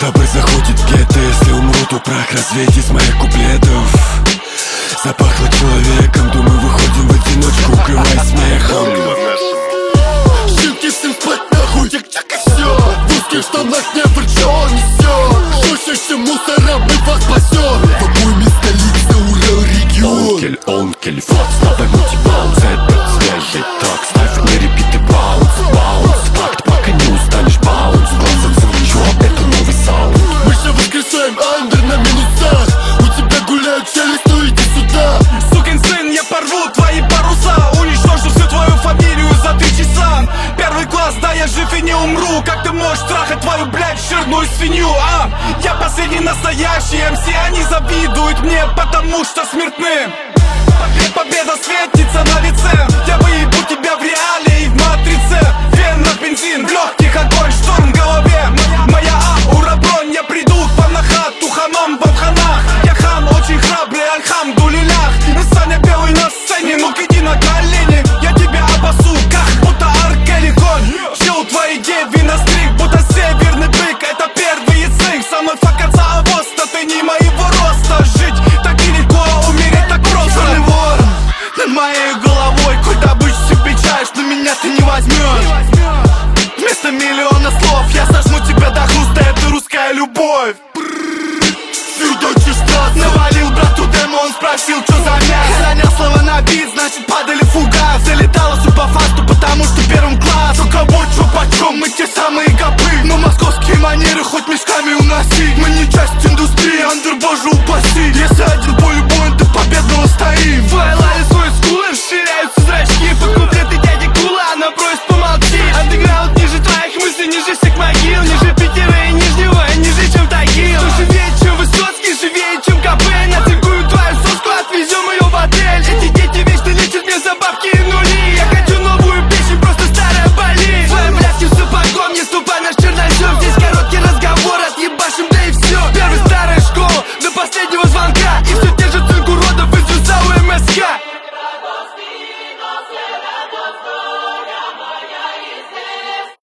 Декабрь заходит в гетто. Если умру, то прах развеять из моих куплетов. Запахло человеком, думаю, выходим в одиночку, укрываясь смехом. Щенки, всем спать нахуй, тик-так и все. В узких штанах не что несет. Шущащим мусором мы вас спасем. По-моему, столица, Урал, регион. Онкель, вот, снова мультибаунс. Это свежий трак, ставь на репиты баунс. Факт, пока не устанешь баунс. Глазом звучу, это новый саунд. Мы же воскресаем андер на минусах. У тебя гуляют челюсть, ну иди сюда. Сукин сын, я порву твои паруса. Уничтожу всю твою фамилию за 3 часа. Первый класс, да я жив и не умру. Как ты можешь трахать твою, блядь, жирную свинью, а? Я последний настоящий МС, они завидуют мне, потому что смертны. Победа светится на лице. Я выебу тебя в реале и в матрице. В венах бензин, в легких огонь, шторм в голове. Моя аура бронь, я приду к панахату, хамам в амханах. Я хан, очень храбрый, альхамдулилях. Саня белый на сцене, ну-ка иди на колени. Я тебя обосу, как будто Аркеликон. Чил твои деви на стрик, будто северный бык. Это первый язык, со мной факаться авоста. Ты не моего роста, жить так и легко, умереть так просто. Черный ворон над моей головой, какой добычу себе чаешь, но меня ты не возьмешь. Вместо миллиона слов я сожму тебя до хруста, это русская любовь. Süddeutsche Straße. Навалил брату демо, он спросил, что